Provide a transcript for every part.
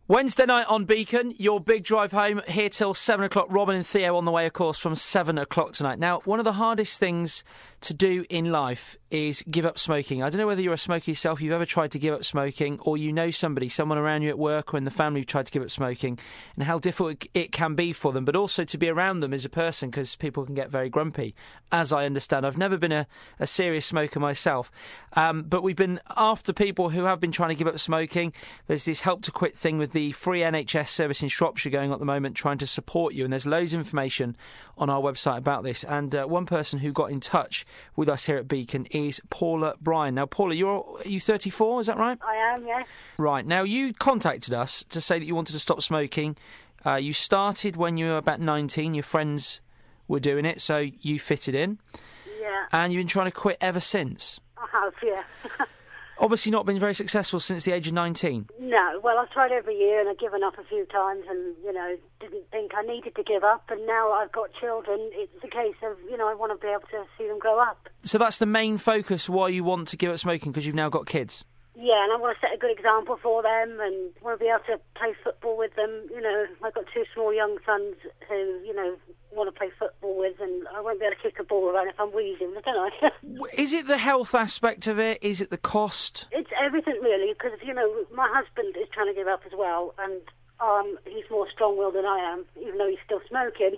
Wednesday night on Beacon, your big drive home, here till 7 o'clock. Robin and Theo on the way, of course, from 7 o'clock tonight. Now, one of the hardest things to do in life is give up smoking. I don't know whether you're a smoker yourself, you've ever tried to give up smoking, or you know somebody, someone around you at work or in the family who've tried to give up smoking, and how difficult it can be for them, but also to be around them as a person, because people can get very grumpy, as I understand. I've never been a serious smoker myself, but we've been after people who have been trying to give up smoking. There's this Help to Quit thing with the free NHS service in Shropshire going on at the moment, trying to support you, and there's loads of information on our website about this. And one person who got in touch with us here at Beacon is Paula Bryan. Now, Paula, are you 34, is that right? I am, yes. Right. Now, you contacted us to say that you wanted to stop smoking. You started when you were about 19. Your friends were doing it, so you fitted in. Yeah. And you've been trying to quit ever since. I have, yeah. Obviously not been very successful since the age of 19. No, well, I've tried every year and I've given up a few times and, didn't think I needed to give up. And now I've got children, it's a case of, I want to be able to see them grow up. So that's the main focus why you want to give up smoking, because you've now got kids? Yeah, and I want to set a good example for them and want to be able to play football with them. I've got two small young sons who, want to play football with, and I won't be able to kick a ball around if I'm wheezing, don't I? Is it the health aspect of it? Is it the cost? It's everything, really, because, my husband is trying to give up as well, and he's more strong-willed than I am, even though he's still smoking.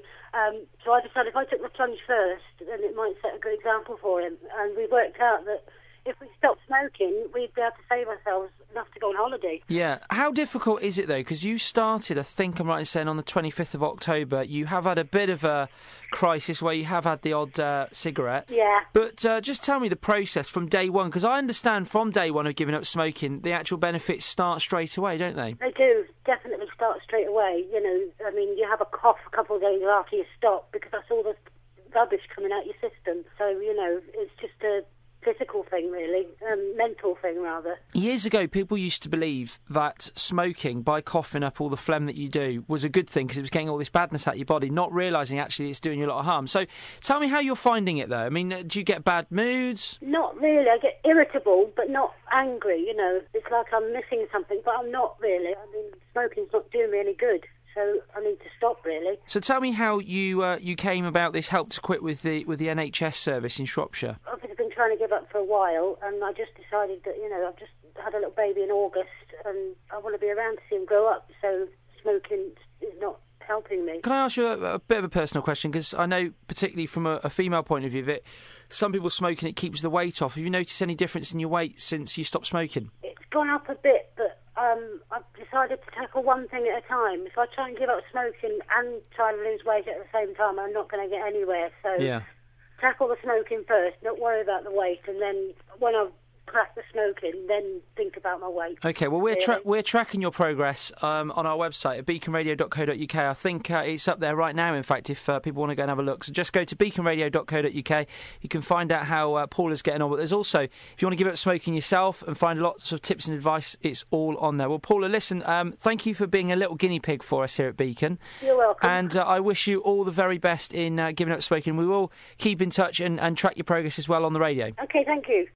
So I decided if I took the plunge first, then it might set a good example for him. And we worked out that if we stopped smoking, we'd be able to save ourselves enough to go on holiday. Yeah. How difficult is it, though? Because you started, I think I'm right in saying, on the 25th of October. You have had a bit of a crisis where you have had the odd cigarette. Yeah. But just tell me the process from day one, because I understand from day one of giving up smoking, the actual benefits start straight away, don't they? They do, definitely start straight away. You have a cough a couple of days after you stop because that's all the rubbish coming out your system. So, it's just a physical thing, really, mental thing, rather. Years ago, people used to believe that smoking, by coughing up all the phlegm that you do, was a good thing because it was getting all this badness out of your body, not realising actually it's doing you a lot of harm. So tell me how you're finding it, though. I mean, do you get bad moods? Not really. I get irritable, but not angry, It's like I'm missing something, but I'm not really. I mean, smoking's not doing me any good. So I need to stop, really. So tell me how you came about this Help to Quit with the NHS service in Shropshire. I've been trying to give up for a while, and I just decided that, I've just had a little baby in August, and I want to be around to see him grow up, so smoking is not helping me. Can I ask you a bit of a personal question? Because I know, particularly from a female point of view, that some people smoke and it keeps the weight off. Have you noticed any difference in your weight since you stopped smoking? It's gone up a bit, but I've decided to tackle one thing at a time. If I try and give up smoking and try and lose weight at the same time, I'm not going to get anywhere. So tackle the smoking first, not worry about the weight, and then when I've cracked the smoking, then think about my weight. OK, well, we're tracking your progress on our website at beaconradio.co.uk. I think it's up there right now, in fact, if people want to go and have a look. So just go to beaconradio.co.uk. You can find out how Paula's getting on. But there's also, if you want to give up smoking yourself and find lots of tips and advice, it's all on there. Well, Paula, listen, thank you for being a little guinea pig for us here at Beacon. You're welcome. And I wish you all the very best in giving up smoking. We will keep in touch and track your progress as well on the radio. OK, thank you.